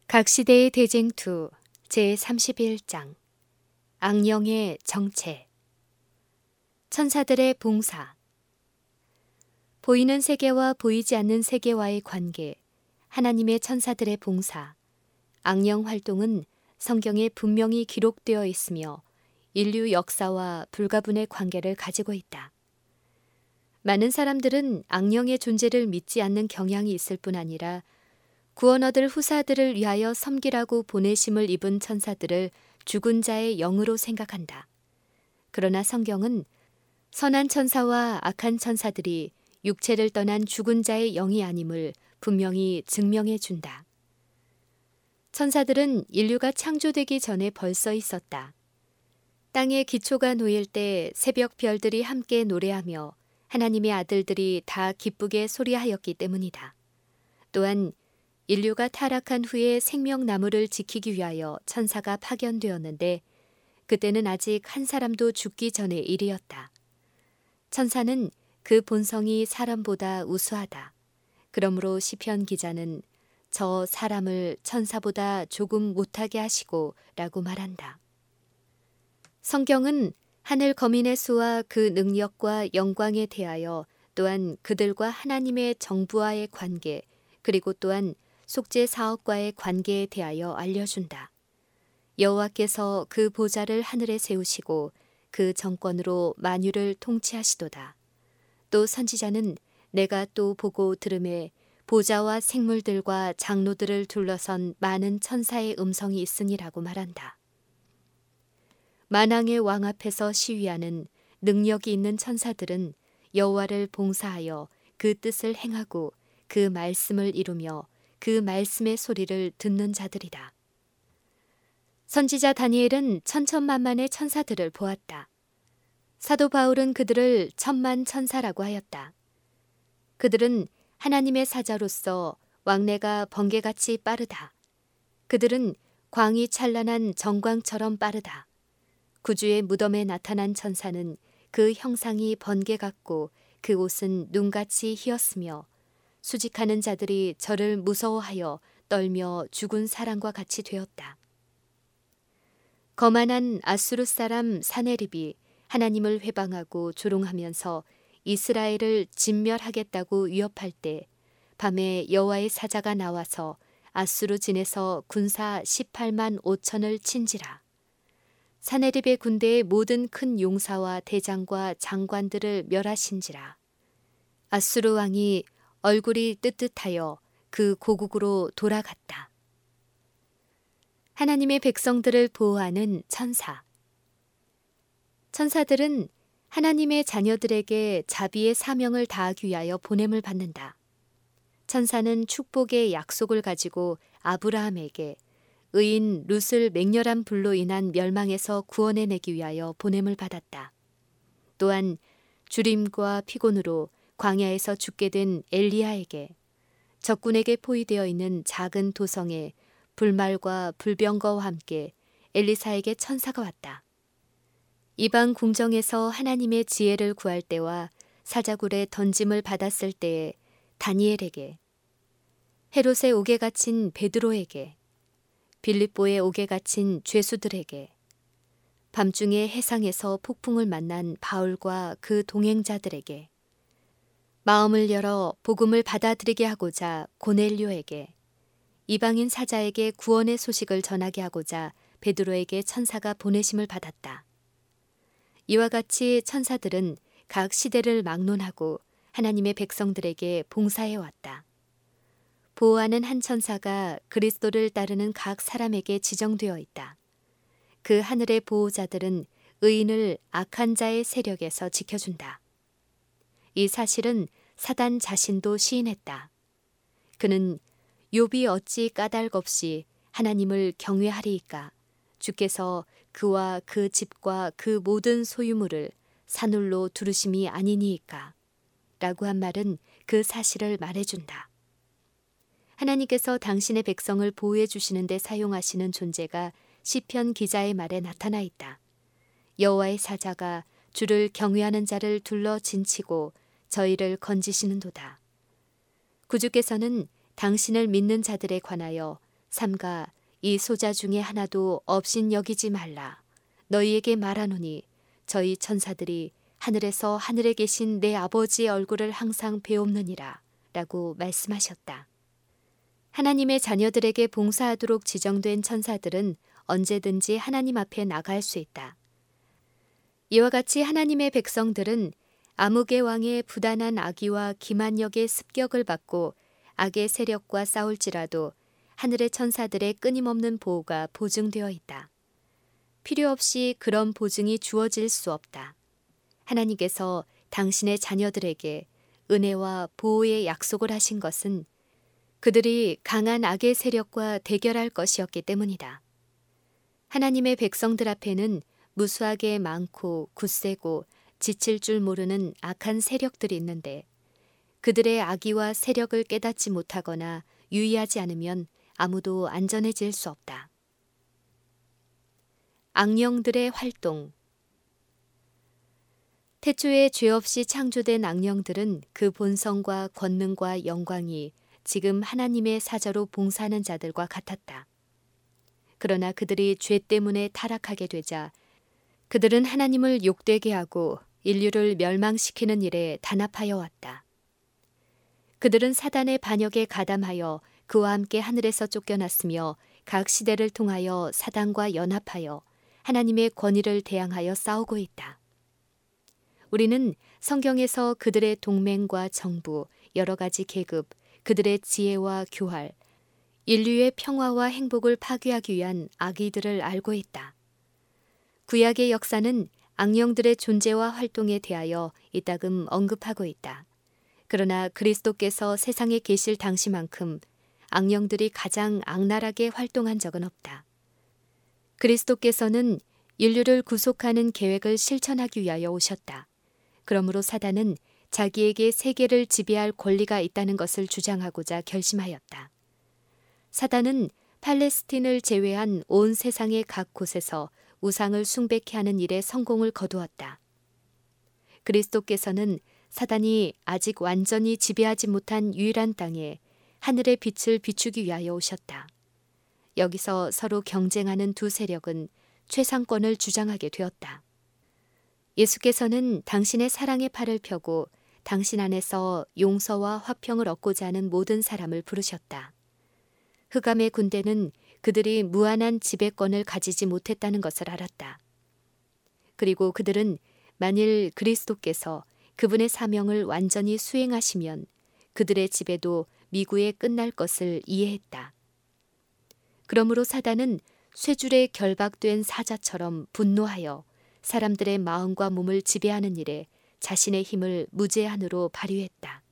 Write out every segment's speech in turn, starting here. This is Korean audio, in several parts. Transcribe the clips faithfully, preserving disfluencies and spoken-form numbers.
각 시대의 대쟁투 제삼십일 장 악령의 정체. 천사들의 봉사. 보이는 세계와 보이지 않는 세계와의 관계, 하나님의 천사들의 봉사, 악령 활동은 성경에 분명히 기록되어 있으며 인류 역사와 불가분의 관계를 가지고 있다. 많은 사람들은 악령의 존재를 믿지 않는 경향이 있을 뿐 아니라 구원 얻을 후사들을 위하여 섬기라고 보내심을 입은 천사들을 죽은 자의 영으로 생각한다. 그러나 성경은 선한 천사와 악한 천사들이 육체를 떠난 죽은 자의 영이 아님을 분명히 증명해 준다. 천사들은 인류가 창조되기 전에 벌써 있었다. 땅의 기초가 놓일 때 새벽 별들이 함께 노래하며 하나님의 아들들이 다 기쁘게 소리하였기 때문이다. 또한 인류가 타락한 후에 생명나무를 지키기 위하여 천사가 파견되었는데 그때는 아직 한 사람도 죽기 전의 일이었다. 천사는 그 본성이 사람보다 우수하다. 그러므로 시편 기자는 저 사람을 천사보다 조금 못하게 하시고 라고 말한다. 성경은 하늘 거민의 수와 그 능력과 영광에 대하여 또한 그들과 하나님의 정부와의 관계 그리고 또한 속죄 사업과의 관계에 대하여 알려준다. 여호와께서 그 보좌를 하늘에 세우시고 그 정권으로 만유를 통치하시도다. 또 선지자는 내가 또 보고 들음에 보좌와 생물들과 장로들을 둘러선 많은 천사의 음성이 있으니라고 말한다. 만왕의 왕 앞에서 시위하는 능력이 있는 천사들은 여호와를 봉사하여 그 뜻을 행하고 그 말씀을 이루며 그 말씀의 소리를 듣는 자들이다. 선지자 다니엘은 천천만만의 천사들을 보았다. 사도 바울은 그들을 천만 천사라고 하였다. 그들은 하나님의 사자로서 왕래가 번개같이 빠르다. 그들은 광이 찬란한 정광처럼 빠르다. 구주의 무덤에 나타난 천사는 그 형상이 번개 같고 그 옷은 눈같이 희었으며 수직하는 자들이 저를 무서워하여 떨며 죽은 사람과 같이 되었다. 거만한 아수르 사람 사네립이 하나님을 회방하고 조롱하면서 이스라엘을 진멸하겠다고 위협할 때 밤에 여호와의 사자가 나와서 아수르 진에서 군사 십팔만 오천을 친지라. 사네립의 군대의 모든 큰 용사와 대장과 장관들을 멸하신지라. 아수르 왕이 얼굴이 뜨뜻하여 그 고국으로 돌아갔다. 하나님의 백성들을 보호하는 천사. 천사들은 하나님의 자녀들에게 자비의 사명을 다하기 위하여 보냄을 받는다. 천사는 축복의 약속을 가지고 아브라함에게 의인 룻을 맹렬한 불로 인한 멸망에서 구원해내기 위하여 보냄을 받았다. 또한 주림과 피곤으로 광야에서 죽게 된 엘리야에게 적군에게 포위되어 있는 작은 도성에 불말과 불병거와 함께 엘리사에게 천사가 왔다. 이방 궁정에서 하나님의 지혜를 구할 때와 사자굴에 던짐을 받았을 때에 다니엘에게, 헤롯의 옥에 갇힌 베드로에게, 빌립보의 옥에 갇힌 죄수들에게, 밤중에 해상에서 폭풍을 만난 바울과 그 동행자들에게, 마음을 열어 복음을 받아들이게 하고자 고넬료에게, 이방인 사자에게 구원의 소식을 전하게 하고자 베드로에게 천사가 보내심을 받았다. 이와 같이 천사들은 각 시대를 막론하고 하나님의 백성들에게 봉사해 왔다. 보호하는 한 천사가 그리스도를 따르는 각 사람에게 지정되어 있다. 그 하늘의 보호자들은 의인을 악한 자의 세력에서 지켜준다. 이 사실은 사단 자신도 시인했다. 그는 욥이 어찌 까닭 없이 하나님을 경외하리이까? 주께서 그와 그 집과 그 모든 소유물을 산울로 두르심이 아니니이까? 라고 한 말은 그 사실을 말해준다. 하나님께서 당신의 백성을 보호해 주시는 데 사용하시는 존재가 시편 기자의 말에 나타나 있다. 여호와의 사자가 주를 경외하는 자를 둘러 진치고 저희를 건지시는도다. 구주께서는 당신을 믿는 자들에 관하여 삼가 이 소자 중에 하나도 없인 여기지 말라. 너희에게 말하노니 저희 천사들이 하늘에서 하늘에 계신 내 아버지의 얼굴을 항상 배옵느니라 라고 말씀하셨다. 하나님의 자녀들에게 봉사하도록 지정된 천사들은 언제든지 하나님 앞에 나갈 수 있다. 이와 같이 하나님의 백성들은 아무개 왕의 부단한 악의와 기만력의 습격을 받고 악의 세력과 싸울지라도 하늘의 천사들의 끊임없는 보호가 보증되어 있다. 필요 없이 그런 보증이 주어질 수 없다. 하나님께서 당신의 자녀들에게 은혜와 보호의 약속을 하신 것은 그들이 강한 악의 세력과 대결할 것이었기 때문이다. 하나님의 백성들 앞에는 무수하게 많고 굳세고 지칠 줄 모르는 악한 세력들이 있는데 그들의 악의와 세력을 깨닫지 못하거나 유의하지 않으면 아무도 안전해질 수 없다. 악령들의 활동. 태초에 죄 없이 창조된 악령들은 그 본성과 권능과 영광이 지금 하나님의 사자로 봉사하는 자들과 같았다. 그러나 그들이 죄 때문에 타락하게 되자 그들은 하나님을 욕되게 하고 인류를 멸망시키는 일에 단합하여 왔다. 그들은 사단의 반역에 가담하여 그와 함께 하늘에서 쫓겨났으며 각 시대를 통하여 사단과 연합하여 하나님의 권위를 대항하여 싸우고 있다. 우리는 성경에서 그들의 동맹과 정부, 여러 가지 계급, 그들의 지혜와 교활, 인류의 평화와 행복을 파괴하기 위한 악의들을 알고 있다. 구약의 역사는 악령들의 존재와 활동에 대하여 이따금 언급하고 있다. 그러나 그리스도께서 세상에 계실 당시만큼 악령들이 가장 악랄하게 활동한 적은 없다. 그리스도께서는 인류를 구속하는 계획을 실천하기 위하여 오셨다. 그러므로 사단은 자기에게 세계를 지배할 권리가 있다는 것을 주장하고자 결심하였다. 사단은 팔레스틴을 제외한 온 세상의 각 곳에서 우상을 숭배케 하는 일에 성공을 거두었다. 그리스도께서는 사단이 아직 완전히 지배하지 못한 유일한 땅에 하늘의 빛을 비추기 위하여 오셨다. 여기서 서로 경쟁하는 두 세력은 최상권을 주장하게 되었다. 예수께서는 당신의 사랑의 팔을 펴고 당신 안에서 용서와 화평을 얻고자 하는 모든 사람을 부르셨다. 흑암의 군대는 그들이 무한한 지배권을 가지지 못했다는 것을 알았다. 그리고 그들은 만일 그리스도께서 그분의 사명을 완전히 수행하시면 그들의 지배도 미구에 끝날 것을 이해했다. 그러므로 사단은 쇠줄에 결박된 사자처럼 분노하여 사람들의 마음과 몸을 지배하는 일에 자신의 힘을 무제한으로 발휘했다.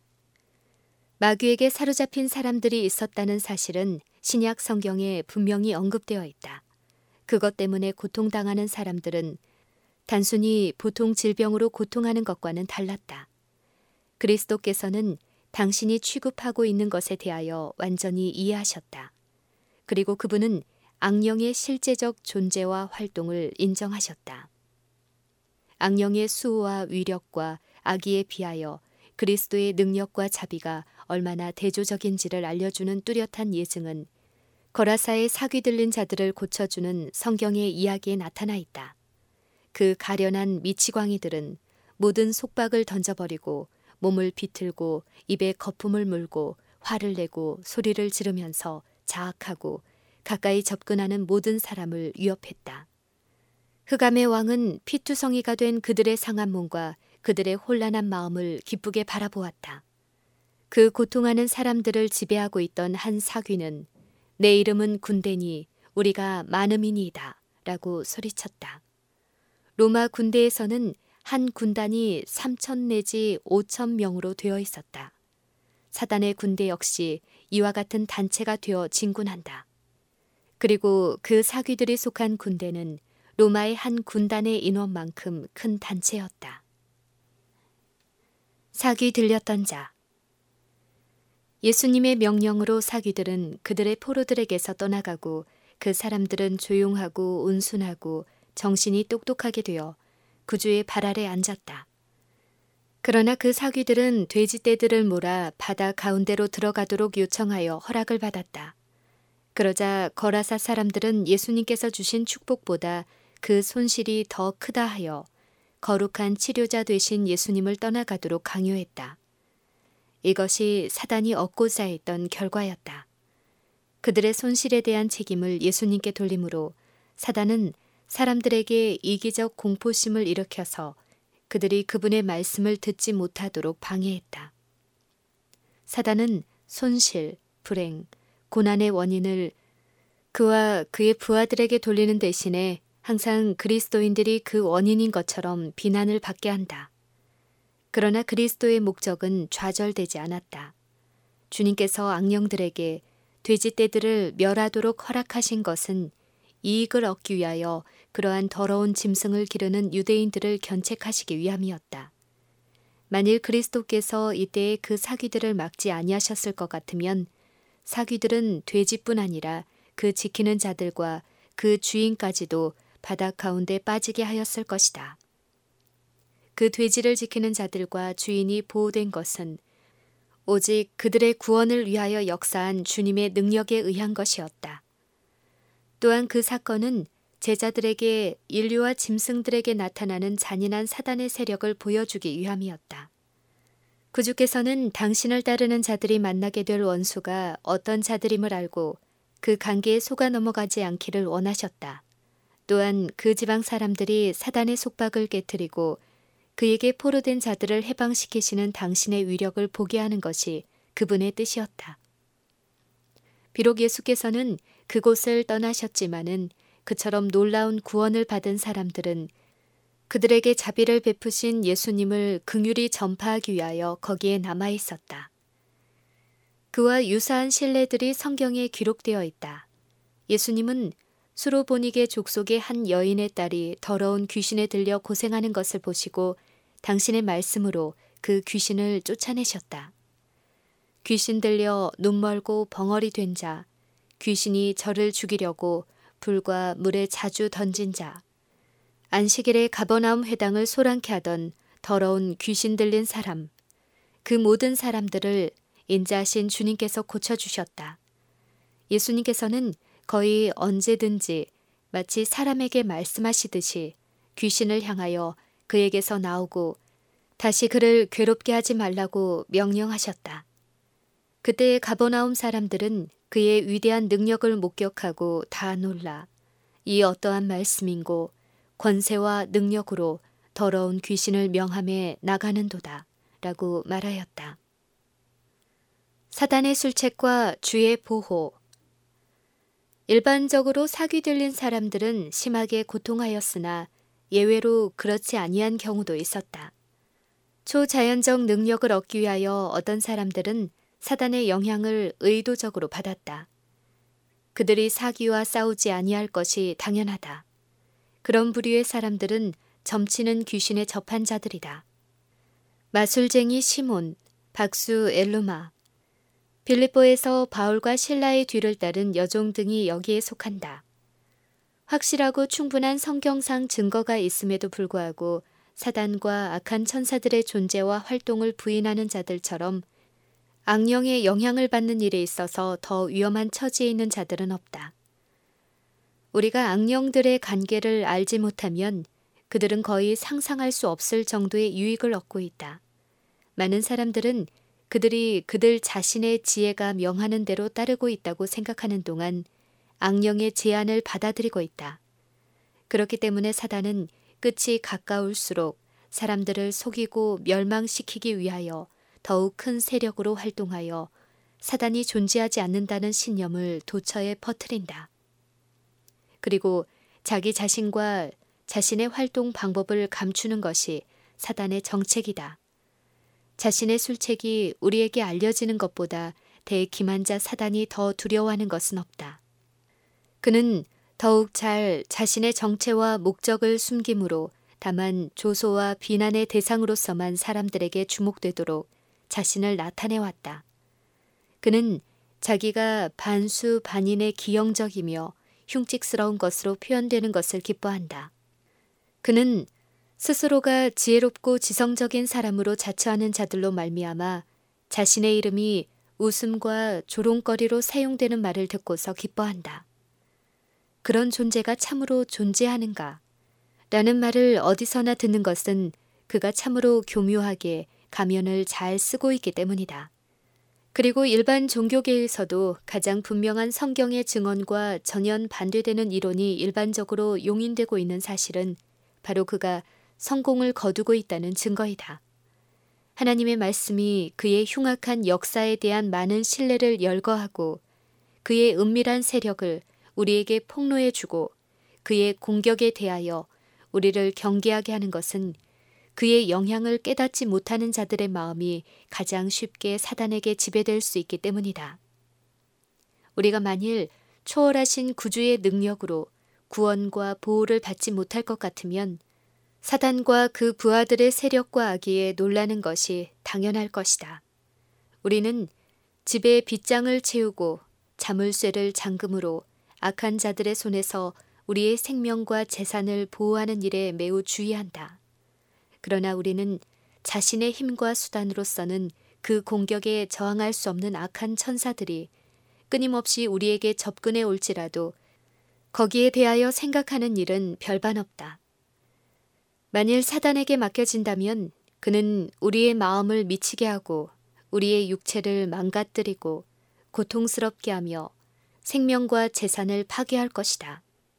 마귀에게 사로잡힌 사람들이 있었다는 사실은 신약 성경에 분명히 언급되어 있다. 그것 때문에 고통당하는 사람들은 단순히 보통 질병으로 고통하는 것과는 달랐다. 그리스도께서는 당신이 취급하고 있는 것에 대하여 완전히 이해하셨다. 그리고 그분은 악령의 실제적 존재와 활동을 인정하셨다. 악령의 수호와 위력과 악의에 비하여 그리스도의 능력과 자비가 얼마나 대조적인지를 알려주는 뚜렷한 예증은 거라사의 사귀 들린 자들을 고쳐주는 성경의 이야기에 나타나 있다. 그 가련한 미치광이들은 모든 속박을 던져버리고 몸을 비틀고 입에 거품을 물고 화를 내고 소리를 지르면서 자학하고 가까이 접근하는 모든 사람을 위협했다. 흑암의 왕은 피투성이가 된 그들의 상한 몸과 그들의 혼란한 마음을 기쁘게 바라보았다. 그 고통하는 사람들을 지배하고 있던 한 사귀는 내 이름은 군대니 우리가 많음이니이다 라고 소리쳤다. 로마 군대에서는 한 군단이 삼천 내지 오천 명으로 되어 있었다. 사단의 군대 역시 이와 같은 단체가 되어 진군한다. 그리고 그 사귀들이 속한 군대는 로마의 한 군단의 인원만큼 큰 단체였다. 사귀 들렸던 자. 예수님의 명령으로 사귀들은 그들의 포로들에게서 떠나가고 그 사람들은 조용하고 온순하고 정신이 똑똑하게 되어 구주의 발 아래 앉았다. 그러나 그 사귀들은 돼지떼들을 몰아 바다 가운데로 들어가도록 요청하여 허락을 받았다. 그러자 거라사 사람들은 예수님께서 주신 축복보다 그 손실이 더 크다 하여 거룩한 치료자 되신 예수님을 떠나가도록 강요했다. 이것이 사단이 얻고자 했던 결과였다. 그들의 손실에 대한 책임을 예수님께 돌림으로 사단은 사람들에게 이기적 공포심을 일으켜서 그들이 그분의 말씀을 듣지 못하도록 방해했다. 사단은 손실, 불행, 고난의 원인을 그와 그의 부하들에게 돌리는 대신에 항상 그리스도인들이 그 원인인 것처럼 비난을 받게 한다. 그러나 그리스도의 목적은 좌절되지 않았다. 주님께서 악령들에게 돼지떼들을 멸하도록 허락하신 것은 이익을 얻기 위하여 그러한 더러운 짐승을 기르는 유대인들을 견책하시기 위함이었다. 만일 그리스도께서 이때에 그 사귀들을 막지 아니하셨을 것 같으면 사귀들은 돼지뿐 아니라 그 지키는 자들과 그 주인까지도 바닥 가운데 빠지게 하였을 것이다. 그 돼지를 지키는 자들과 주인이 보호된 것은 오직 그들의 구원을 위하여 역사한 주님의 능력에 의한 것이었다. 또한 그 사건은 제자들에게 인류와 짐승들에게 나타나는 잔인한 사단의 세력을 보여주기 위함이었다. 구주께서는 당신을 따르는 자들이 만나게 될 원수가 어떤 자들임을 알고 그 관계에 속아 넘어가지 않기를 원하셨다. 또한 그 지방 사람들이 사단의 속박을 깨뜨리고 그에게 포로된 자들을 해방시키시는 당신의 위력을 보게 하는 것이 그분의 뜻이었다. 비록 예수께서는 그곳을 떠나셨지만은 그처럼 놀라운 구원을 받은 사람들은 그들에게 자비를 베푸신 예수님을 긍휼히 전파하기 위하여 거기에 남아 있었다. 그와 유사한 신뢰들이 성경에 기록되어 있다. 예수님은 수로보니게 족속의 한 여인의 딸이 더러운 귀신에 들려 고생하는 것을 보시고 당신의 말씀으로 그 귀신을 쫓아내셨다. 귀신 들려 눈멀고 벙어리 된 자, 귀신이 저를 죽이려고 불과 물에 자주 던진 자, 안식일에 가버나움 회당을 소란케 하던 더러운 귀신 들린 사람, 그 모든 사람들을 인자하신 주님께서 고쳐주셨다. 예수님께서는 거의 언제든지 마치 사람에게 말씀하시듯이 귀신을 향하여 그에게서 나오고 다시 그를 괴롭게 하지 말라고 명령하셨다. 그때의 가버나움 사람들은 그의 위대한 능력을 목격하고 다 놀라 이 어떠한 말씀인고 권세와 능력으로 더러운 귀신을 명함에 나가는도다 라고 말하였다. 사단의 술책과 주의 보호. 일반적으로 사귀 들린 사람들은 심하게 고통하였으나 예외로 그렇지 아니한 경우도 있었다. 초자연적 능력을 얻기 위하여 어떤 사람들은 사단의 영향을 의도적으로 받았다. 그들이 사기와 싸우지 아니할 것이 당연하다. 그런 부류의 사람들은 점치는 귀신에 접한 자들이다. 마술쟁이 시몬, 박수 엘루마, 빌립보에서 바울과 실라의 뒤를 따른 여종 등이 여기에 속한다. 확실하고 충분한 성경상 증거가 있음에도 불구하고 사단과 악한 천사들의 존재와 활동을 부인하는 자들처럼 악령의 영향을 받는 일에 있어서 더 위험한 처지에 있는 자들은 없다. 우리가 악령들의 관계를 알지 못하면 그들은 거의 상상할 수 없을 정도의 유익을 얻고 있다. 많은 사람들은 그들이 그들 자신의 지혜가 명하는 대로 따르고 있다고 생각하는 동안 악령의 제안을 받아들이고 있다. 그렇기 때문에 사단은 끝이 가까울수록 사람들을 속이고 멸망시키기 위하여 더욱 큰 세력으로 활동하여 사단이 존재하지 않는다는 신념을 도처에 퍼뜨린다. 그리고 자기 자신과 자신의 활동 방법을 감추는 것이 사단의 정책이다. 자신의 술책이 우리에게 알려지는 것보다 대기만자 사단이 더 두려워하는 것은 없다. 그는 더욱 잘 자신의 정체와 목적을 숨김으로 다만 조소와 비난의 대상으로서만 사람들에게 주목되도록 자신을 나타내왔다. 그는 자기가 반수반인의 기형적이며 흉측스러운 것으로 표현되는 것을 기뻐한다. 그는 스스로가 지혜롭고 지성적인 사람으로 자처하는 자들로 말미암아 자신의 이름이 웃음과 조롱거리로 사용되는 말을 듣고서 기뻐한다. 그런 존재가 참으로 존재하는가? 라는 말을 어디서나 듣는 것은 그가 참으로 교묘하게 가면을 잘 쓰고 있기 때문이다. 그리고 일반 종교계에서도 가장 분명한 성경의 증언과 전혀 반대되는 이론이 일반적으로 용인되고 있는 사실은 바로 그가 성공을 거두고 있다는 증거이다. 하나님의 말씀이 그의 흉악한 역사에 대한 많은 신뢰를 열거하고 그의 은밀한 세력을 우리에게 폭로해주고 그의 공격에 대하여 우리를 경계하게 하는 것은 그의 영향을 깨닫지 못하는 자들의 마음이 가장 쉽게 사단에게 지배될 수 있기 때문이다. 우리가 만일 초월하신 구주의 능력으로 구원과 보호를 받지 못할 것 같으면 사단과 그 부하들의 세력과 악의에 놀라는 것이 당연할 것이다. 우리는 집에 빗장을 채우고 자물쇠를 잠금으로 악한 자들의 손에서 우리의 생명과 재산을 보호하는 일에 매우 주의한다. 그러나 우리는 자신의 힘과 수단으로서는 그 공격에 저항할 수 없는 악한 천사들이 끊임없이 우리에게 접근해 올지라도 거기에 대하여 생각하는 일은 별반 없다. 만일 사단에게 맡겨진다면 그는 우리의 마음을 미치게 하고 우리의 육체를 망가뜨리고 고통스럽게 하며 생명과 재산을 파괴할 것이다.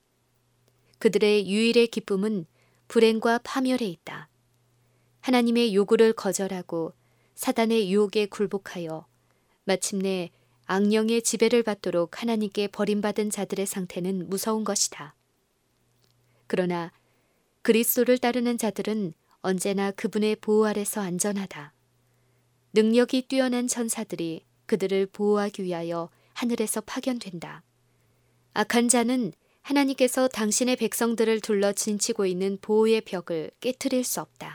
그들의 유일의 기쁨은 불행과 파멸에 있다. 하나님의 요구를 거절하고 사단의 유혹에 굴복하여 마침내 악령의 지배를 받도록 하나님께 버림받은 자들의 상태는 무서운 것이다. 그러나 그리스도를 따르는 자들은 언제나 그분의 보호 아래서 안전하다. 능력이 뛰어난 천사들이 그들을 보호하기 위하여 하늘에서 파견된다. 악한 자는 하나님께서 당신의 백성들을 둘러 진치고 있는 보호의 벽을 깨트릴 수 없다.